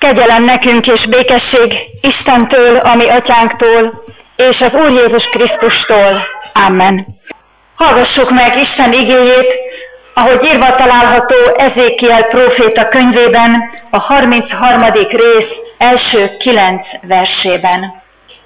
Kegyelem nekünk és békesség Istentől, a mi atyánktól, és az Úr Jézus Krisztustól. Amen. Hallgassuk meg Isten igéjét, ahogy írva található Ezékiel próféta könyvében, a 33. rész első 9 versében.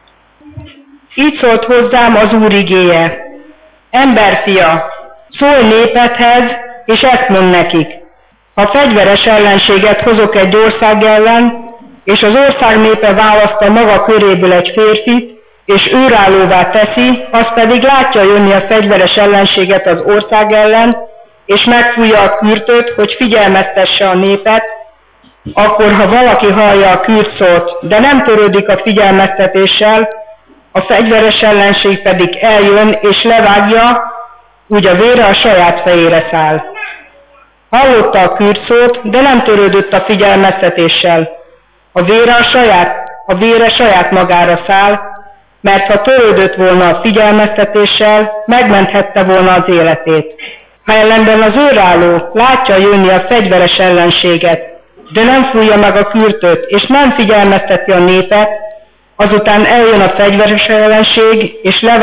Így szólt hozzám az Úr igéje: Emberfia, szólj népedhez, és ezt mondd nekik: ha fegyveres ellenséget hozok egy ország ellen, és az ország népe választa maga köréből egy férfit, és őrállóvá teszi, az pedig látja jönni a fegyveres ellenséget az ország ellen, és megfújja a kürtöt, hogy figyelmeztesse a népet, akkor, ha valaki hallja a kürtszót, de nem törődik a figyelmeztetéssel, a fegyveres ellenség pedig eljön és levágja, úgy a vére a saját fejére száll. Hallotta a kürtszót, de nem törődött a figyelmeztetéssel. A vére saját magára száll, mert ha törődött volna a figyelmeztetéssel, megmenthette volna az életét. Ha ellenben az őrálló látja jönni a fegyveres ellenséget, de nem fújja meg a kürtöt, és nem figyelmezteti a népet, azután eljön a fegyveres ellenség,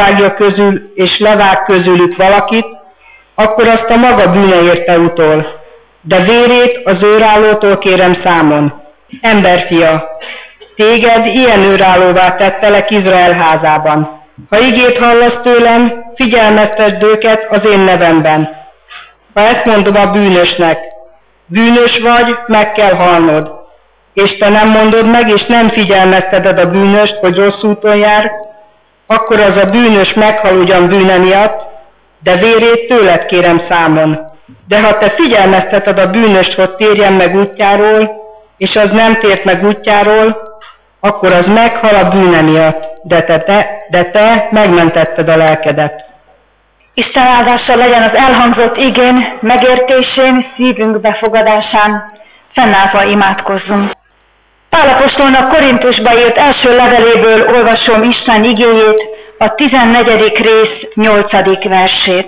és levág közülük valakit, akkor azt a maga bűne érte utol. De vérét az őrállótól kérem számon. Emberfia, téged ilyen őrállóvá tettelek Izrael házában. Ha igét hallasz tőlem, figyelmeztesd őket az én nevemben. Ha ezt mondom a bűnösnek: bűnös vagy, meg kell halnod, és te nem mondod meg, és nem figyelmezteted a bűnöst, hogy rossz úton jár, akkor az a bűnös meghal ugyan bűne miatt, de vérét tőled kérem számon. De ha te figyelmezteted a bűnöst, hogy térjen meg útjáról, és az nem tért meg útjáról, akkor az meghal a bűne miatt, de te megmentetted a lelkedet. Isten áldása legyen az elhangzott igén, megértésén, szívünk befogadásán, fennállva imádkozzunk. Pál apostolnak Korintusba írt első leveléből olvasom Isten igéjét, a 14. rész 8. versét.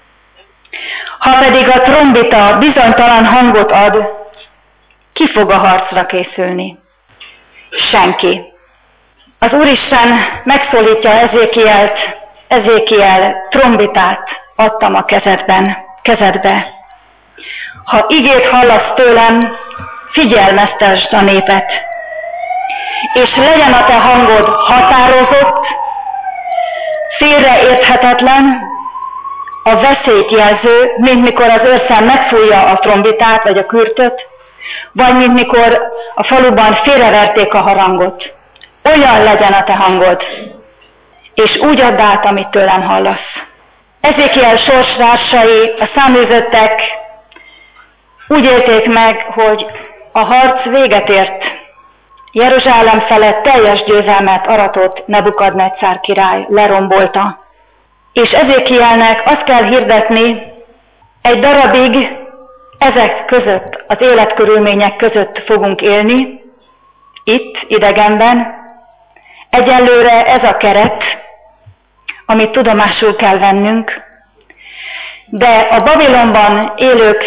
Ha pedig a trombita bizonytalan hangot ad, ki fog a harcra készülni? Senki. Az Úristen megszólítja Ezékielt: Ezékiel, trombitát adtam a kezedbe. Ha igét hallasz tőlem, figyelmeztesd a népet, és legyen a te hangod határozott, félreérthetetlen, a veszélyt jelző, mint mikor az őrszem megfújja a trombitát vagy a kürtöt, vagy mint mikor a faluban félreverték a harangot. Olyan legyen a te hangod, és úgy add át, amit tőlem hallasz. Ezékiel sorstársai, a száműzöttek úgy élték meg, hogy a harc véget ért. Jeruzsálem felett teljes győzelmet aratott Nebukadnetszár király, lerombolta. És Ezékielnek azt kell hirdetni, egy darabig ezek között, az életkörülmények között fogunk élni, itt, idegenben. Egyelőre ez a keret, amit tudomásul kell vennünk, de a Babilonban élők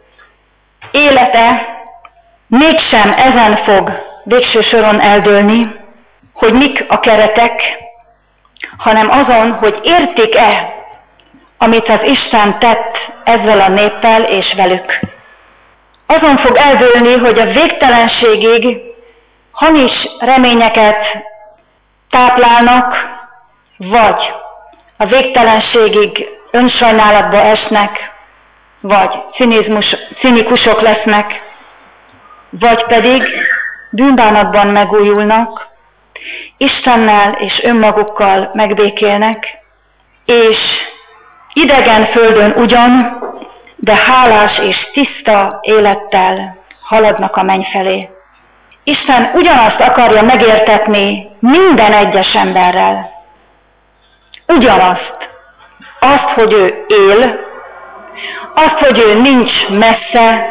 élete mégsem ezen fog végső soron eldőlni, hogy mik a keretek, hanem azon, hogy értik-e, amit az Isten tett ezzel a néppel és velük. Azon fog eldőlni, hogy a végtelenségig hamis reményeket táplálnak, vagy a végtelenségig önsajnálatba esnek, vagy cinikusok lesznek, vagy pedig bűnbánatban megújulnak, Istennel és önmagukkal megbékélnek, és idegen földön ugyan, de hálás és tiszta élettel haladnak a menny felé. Isten ugyanazt akarja megértetni minden egyes emberrel. Ugyanazt. Azt, hogy ő él, azt, hogy ő nincs messze,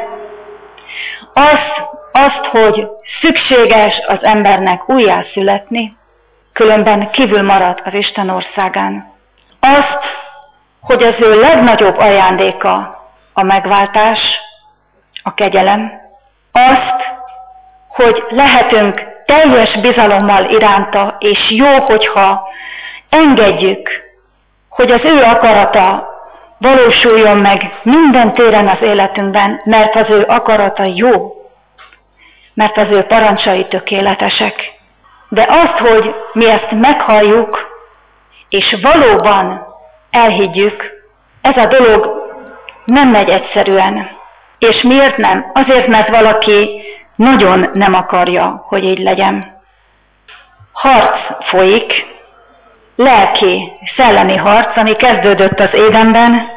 azt, hogy szükséges az embernek újjászületni, különben kívül marad az Isten országán. Azt, hogy az ő legnagyobb ajándéka a megváltás, a kegyelem. Azt, hogy lehetünk teljes bizalommal iránta, és jó, hogyha engedjük, hogy az ő akarata valósuljon meg minden téren az életünkben, mert az ő akarata jó, mert az ő parancsai tökéletesek. De azt, hogy mi ezt meghalljuk, és valóban elhiggyük, ez a dolog nem megy egyszerűen. És miért nem? Azért, mert valaki nagyon nem akarja, hogy így legyen. Harc folyik, lelki, szellemi harc, ami kezdődött az Édenben,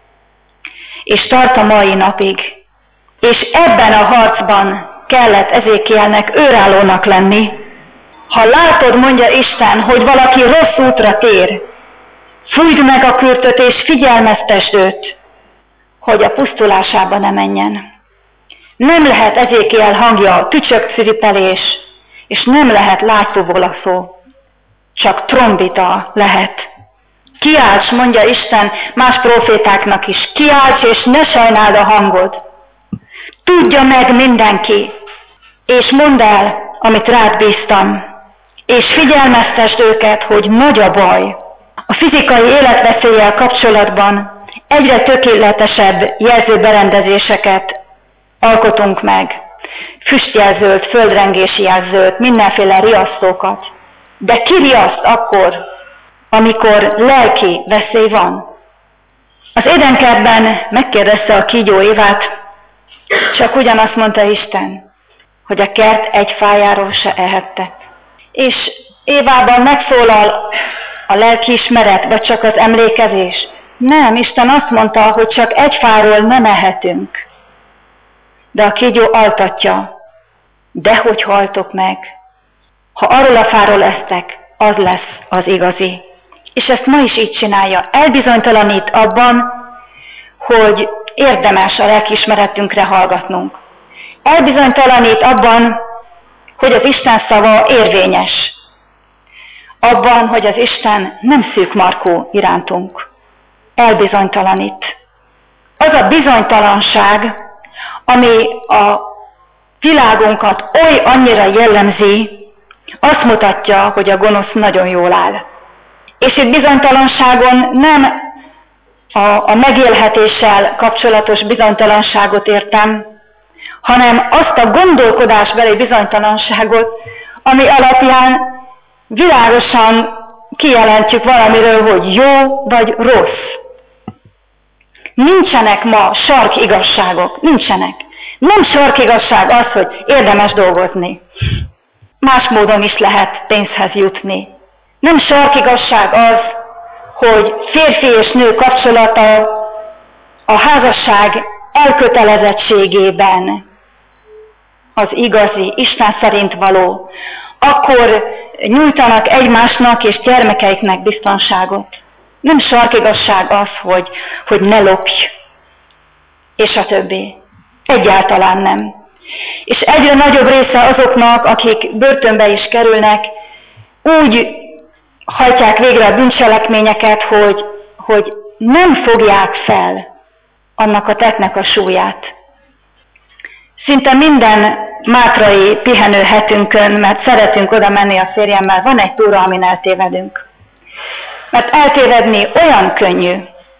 és tart a mai napig. És ebben a harcban kellett Ezékielnek őrállónak lenni. Ha látod, mondja Isten, hogy valaki rossz útra tér, fújd meg a kürtöt és figyelmeztesd őt, hogy a pusztulásába ne menjen. Nem lehet Ezékiel hangja tücsökciripelés, és nem lehet látszóvolaszó, csak trombita lehet. Kiálts, mondja Isten más prófétáknak is, kiálts és ne sajnáld a hangod. Tudja meg mindenki, és mondd el, amit rád bíztam, és figyelmeztesd őket, hogy nagy a baj. A fizikai életveszéllyel kapcsolatban egyre tökéletesebb jelzőberendezéseket alkotunk meg. Füstjelzőt, földrengési jelzőt, mindenféle riasztókat. De ki riaszt akkor, amikor lelki veszély van? Az Édenkertben megkérdezte a kígyó Évát, csak ugyanazt mondta Isten, hogy a kert egy fájáról se ehettek. És Évában megszólal a lelkiismeret, vagy csak az emlékezés. Nem, Isten azt mondta, hogy csak egy fáról nem ehetünk. De a kígyó altatja. Dehogy haltok meg. Ha arról a fáról esztek, az lesz az igazi. És ezt ma is így csinálja. Elbizonytalanít abban, hogy érdemes a lelkiismeretünkre hallgatnunk. Elbizonytalanít abban, hogy az Isten szava érvényes. Abban, hogy az Isten nem szűkmarkú irántunk. Elbizonytalanít. Az a bizonytalanság, ami a világunkat oly annyira jellemzi, azt mutatja, hogy a gonosz nagyon jól áll. És itt bizonytalanságon nem a megélhetéssel kapcsolatos bizonytalanságot értem, hanem azt a gondolkodásbeli bizonytalanságot, ami alapján világosan kijelentjük valamiről, hogy jó vagy rossz. Nincsenek ma sarkigazságok, nincsenek. Nem sarkigazság az, hogy érdemes dolgozni. Más módon is lehet pénzhez jutni. Nem sarkigazság az, hogy férfi és nő kapcsolata a házasság elkötelezettségében az igazi, Isten szerint való, akkor nyújtanak egymásnak és gyermekeiknek biztonságot. Nem sarkigazság az, hogy ne lopj, és a többi. Egyáltalán nem. És egyre nagyobb része azoknak, akik börtönbe is kerülnek, úgy hajtják végre a bűncselekményeket, hogy nem fogják fel annak a tettnek a súlyát. Szinte minden mátrai pihenőhetünkön, mert szeretünk oda menni a férjemmel, van egy túra, amin eltévedünk. Mert eltévedni olyan könnyű,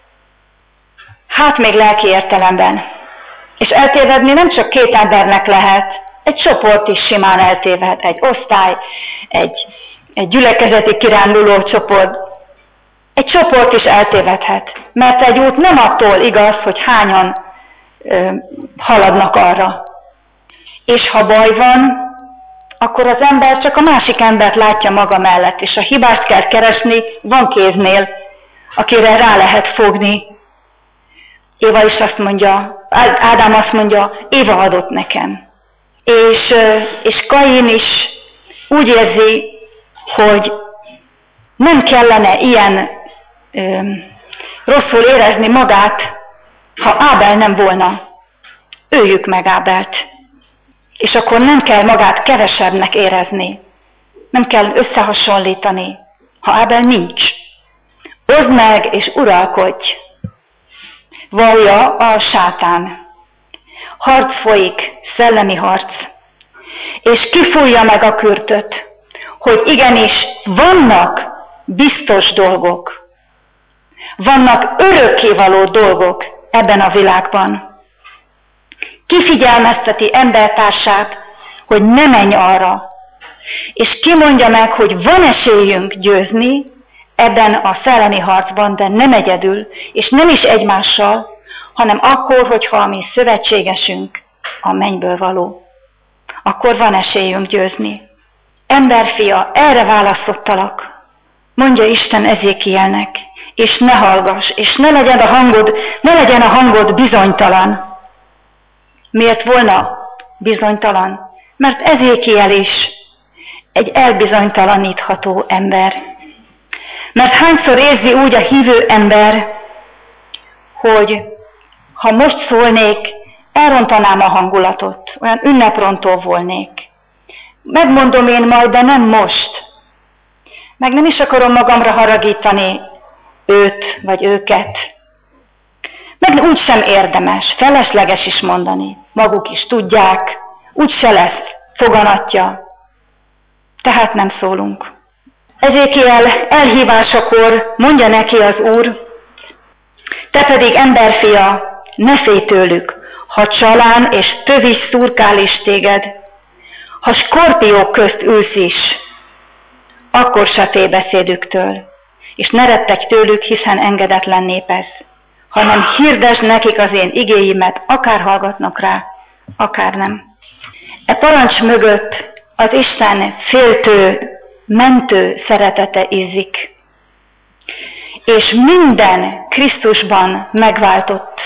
hát még lelki értelemben. És eltévedni nem csak két embernek lehet, egy csoport is simán eltéved, egy osztály, egy gyülekezeti kiránduló csoport. Egy csoport is eltévedhet, mert egy út nem attól igaz, hogy hányan haladnak arra. És ha baj van, akkor az ember csak a másik embert látja maga mellett, és a hibást kell keresni, van kéznél, akire rá lehet fogni. Éva is azt mondja, Ádám azt mondja, Éva adott nekem. És Kain is úgy érzi, hogy nem kellene ilyen rosszul érezni magát, ha Ábel nem volna. Öljük meg Ábelt. És akkor nem kell magát kevesebbnek érezni. Nem kell összehasonlítani, ha Ábel nincs. Oszd meg és uralkodj. Vallja a sátán. Harc folyik, szellemi harc. és kifújja meg a kürtöt, hogy igenis vannak biztos dolgok, vannak örökkévaló dolgok ebben a világban. Kifigyelmezteti embertársát, hogy ne menj arra, és kimondja meg, hogy van esélyünk győzni ebben a szellemi harcban, de nem egyedül, és nem is egymással, hanem akkor, hogyha a mi szövetségesünk a mennyből való. Akkor van esélyünk győzni. Emberfia, erre választottalak, mondja Isten Ezékielnek, és ne hallgass, és ne legyen a hangod bizonytalan. Miért volna bizonytalan? Mert Ezékiel is egy elbizonytalanítható ember. Mert hányszor érzi úgy a hívő ember, hogy ha most szólnék, elrontanám a hangulatot, olyan ünneprontó volnék. Megmondom én majd, de nem most. Meg nem is akarom magamra haragítani őt vagy őket. Meg úgysem érdemes, felesleges is mondani. Maguk is tudják, úgyse lesz foganatja. Tehát nem szólunk. Ezékiel elhívásakor mondja neki az Úr, te pedig emberfia, ne félj tőlük, ha csalán és tövis szurkál is téged, ha skorpiók közt ülsz is, akkor se félj beszédüktől, és ne rettegj tőlük, hiszen engedetlen népez, hanem hirdesd nekik az én igéimet, akár hallgatnak rá, akár nem. E parancs mögött az Isten féltő, mentő szeretete izzik, és minden Krisztusban megváltott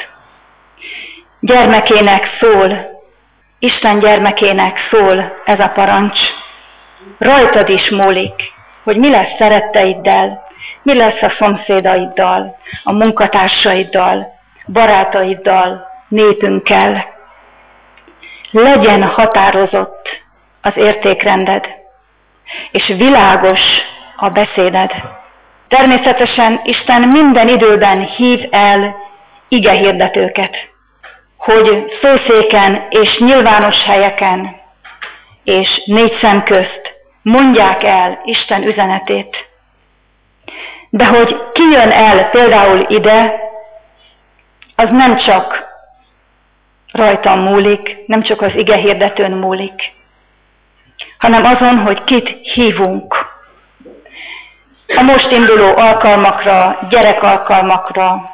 gyermekének szól, Isten gyermekének szól ez a parancs. Rajtad is múlik, hogy mi lesz szeretteiddel, mi lesz a szomszédaiddal, a munkatársaiddal, barátaiddal, népünkkel. Legyen határozott az értékrended, és világos a beszéded. Természetesen Isten minden időben hív el igehirdetőket, hogy szószéken és nyilvános helyeken és négy szem közt mondják el Isten üzenetét. De hogy ki jön el például ide, az nem csak rajtam múlik, nem csak az igehirdetőn múlik, hanem azon, hogy kit hívunk. A most induló alkalmakra, gyerekalkalmakra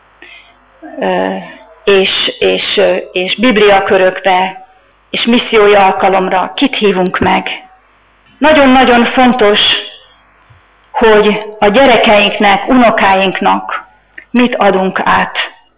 és bibliakörökbe és missziói alkalomra kit hívunk meg. Nagyon-nagyon fontos, hogy a gyerekeinknek, unokáinknak mit adunk át.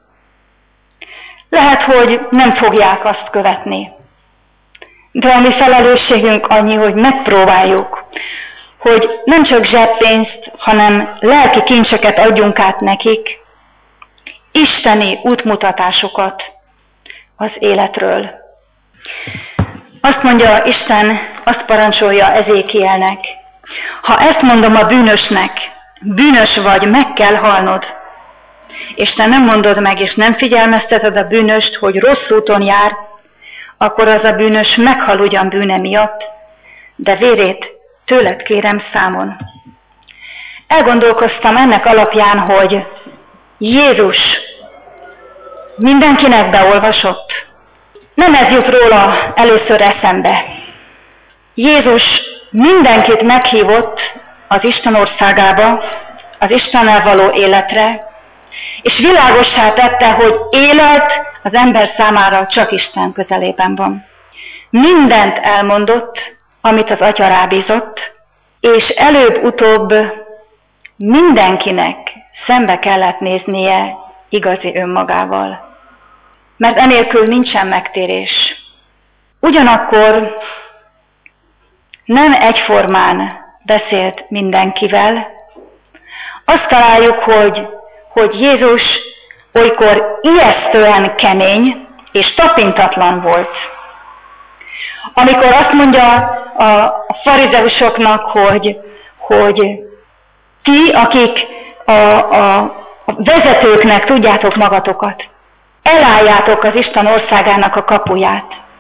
Lehet, hogy nem fogják azt követni, de a mi felelősségünk annyi, hogy megpróbáljuk, hogy nem csak zseppénzt, hanem lelki kincseket adjunk át nekik, isteni útmutatásokat az életről. Azt mondja Isten, azt parancsolja Ezékielnek, ha ezt mondom a bűnösnek, bűnös vagy, meg kell halnod, és te nem mondod meg, és nem figyelmezteted a bűnöst, hogy rossz úton jár, akkor az a bűnös meghal ugyan bűne miatt, de vérét tőled kérem számon. Elgondolkoztam ennek alapján, hogy Jézus mindenkinek beolvasott. Nem ez jut róla először eszembe. Jézus mindenkit meghívott az Isten országába, az Istennel való életre, és világossá tette, hogy élet az ember számára csak Isten közelében van. Mindent elmondott, amit az Atya rábízott, és előbb-utóbb mindenkinek szembe kellett néznie igazi önmagával. Mert enélkül nincsen megtérés. Ugyanakkor nem egyformán beszélt mindenkivel. Azt találjuk, hogy Jézus olykor ijesztően kemény és tapintatlan volt. Amikor azt mondja a farizeusoknak, hogy ti, akik a vezetőknek tudjátok magatokat, elálljátok az Isten országának a kapuját.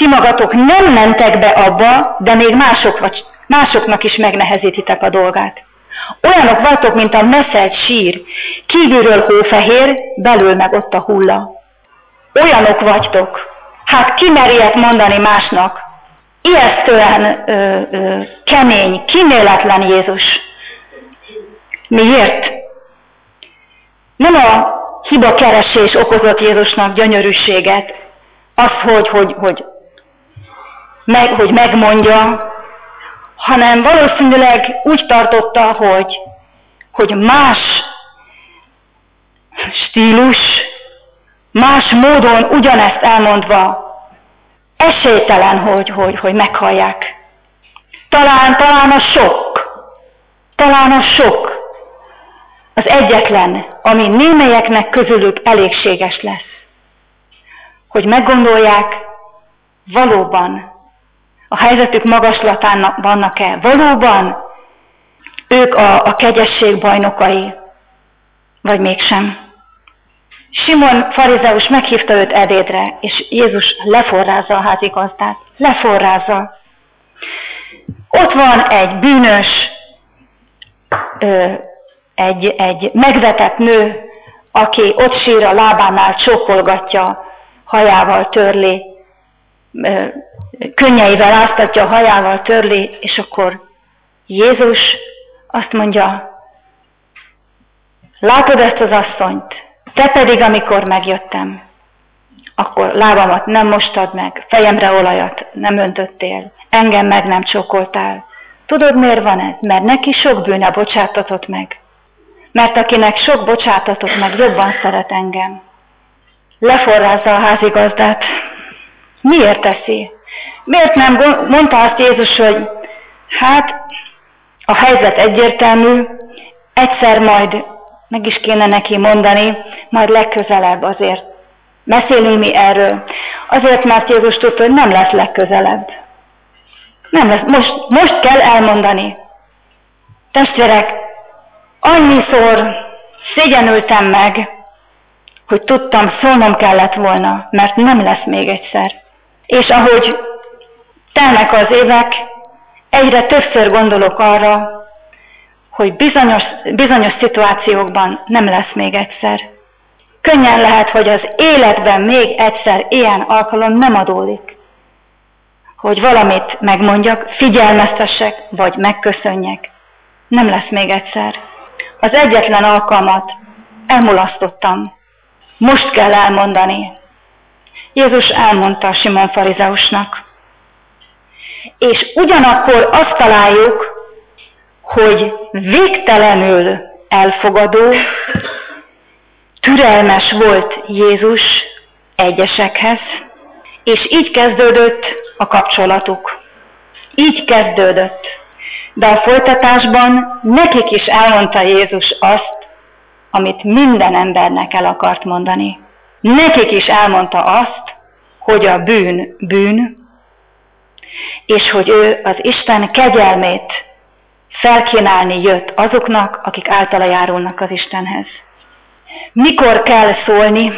ti magatok nem mentek be abba, de még másoknak is megnehezítitek a dolgát. Olyanok vagytok, mint a meszelt sír, kívülről hófehér, belül meg ott a hulla. Olyanok vagytok. Hát ki mer ilyet mondani másnak? Ijesztően kemény, kíméletlen Jézus. Miért? Nem a hibakeresés okozott Jézusnak gyönyörűséget, az, hogy megmondja, hanem valószínűleg úgy tartotta, hogy más stílus, más módon ugyanezt elmondva esélytelen, hogy meghallják. Talán a sok az egyetlen, ami némelyeknek közülük elégséges lesz. Hogy meggondolják, valóban a helyzetük magaslatán vannak-e, valóban ők a kegyesség bajnokai, vagy mégsem. Simon farizeus meghívta őt ebédre, és Jézus leforrázza a házigazdát. Leforrázza. Ott van egy bűnös, egy megvetett nő, aki ott sír a lábánál, csókolgatja, hajával törli, könnyeivel áztatja, hajával törli, és akkor Jézus azt mondja, látod ezt az asszonyt, te pedig, amikor megjöttem, akkor lábamat nem mostad meg, fejemre olajat nem öntöttél, engem meg nem csókoltál. Tudod, miért van ez? Mert neki sok bűne bocsátatott meg. Mert akinek sok bocsátatott meg, jobban szeret engem. Leforrázza a házigazdát. Miért teszi? Miért nem mondta azt Jézus, hogy hát a helyzet egyértelmű, egyszer majd meg is kéne neki mondani, majd legközelebb azért. Beszélünk mi erről. Azért, mert Jézus tudta, hogy nem lesz legközelebb. Nem lesz. Most kell elmondani. Testvérek, annyiszor szégyenültem meg, hogy tudtam, szólnom kellett volna, mert nem lesz még egyszer. És ahogy telnek az évek, egyre többször gondolok arra, hogy bizonyos szituációkban nem lesz még egyszer. Könnyen lehet, hogy az életben még egyszer ilyen alkalom nem adódik. Hogy valamit megmondjak, figyelmeztessek, vagy megköszönjek. Nem lesz még egyszer. Az egyetlen alkalmat elmulasztottam. Most kell elmondani. Jézus elmondta Simon farizeusnak. És ugyanakkor azt találjuk, hogy végtelenül elfogadó, türelmes volt Jézus egyesekhez, és így kezdődött a kapcsolatuk. Így kezdődött. De a folytatásban nekik is elmondta Jézus azt, amit minden embernek el akart mondani. Nekik is elmondta azt, hogy a bűn bűn, és hogy ő az Isten kegyelmét felkínálni jött azoknak, akik általa járulnak az Istenhez. Mikor kell szólni,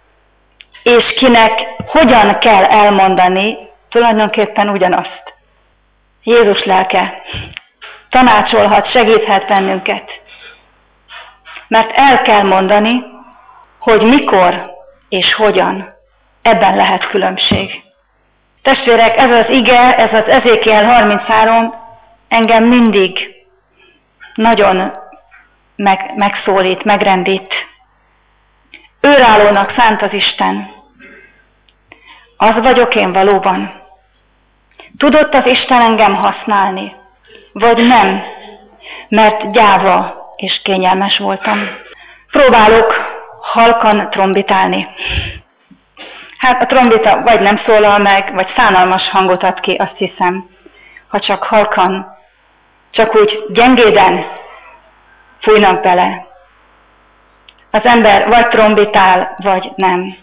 és kinek hogyan kell elmondani, tulajdonképpen ugyanazt. Jézus lelke tanácsolhat, segíthet bennünket. Mert el kell mondani, hogy mikor és hogyan. Ebben lehet különbség. Testvérek, ez az ige, ez az Ezékiel 33 engem mindig nagyon megszólít, megrendít. Őrállónak szánt az Isten. Az vagyok én valóban. Tudott az Isten engem használni? Vagy nem? Mert gyáva és kényelmes voltam. Próbálok halkan trombitálni. Hát a trombita vagy nem szólal meg, vagy szánalmas hangot ad ki, azt hiszem. Ha csak halkan, csak úgy gyengéden fújnak bele. Az ember vagy trombitál, vagy nem.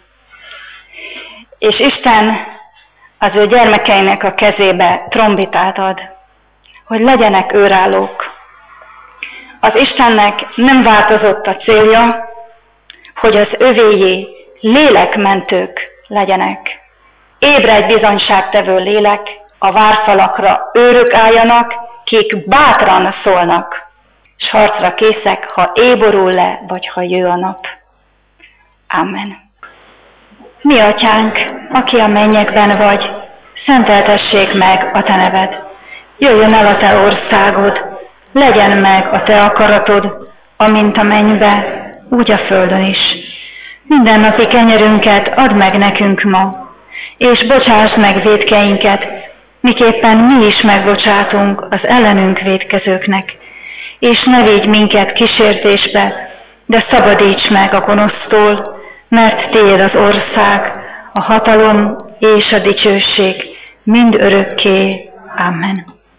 És Isten az ő gyermekeinek a kezébe trombitát ad, hogy legyenek őrállók. Az Istennek nem változott a célja, hogy az övéjé lélekmentők legyenek. Ébredj bizonyságtevő lélek, a várfalakra őrök álljanak, kik bátran szólnak, s harcra készek, ha éborul le, vagy ha jő a nap. Amen. Mi atyánk, aki a mennyekben vagy, szenteltessék meg a te neved. Jöjjön el a te országod, legyen meg a te akaratod, amint a mennybe, úgy a földön is. Mindennapi kenyerünket add meg nekünk ma, és bocsáss meg vétkeinket, miképpen mi is megbocsátunk az ellenünk vétkezőknek. És ne védj minket kísértésbe, de szabadíts meg a gonosztól, mert tiéd az ország, a hatalom és a dicsőség mind örökké. Amen.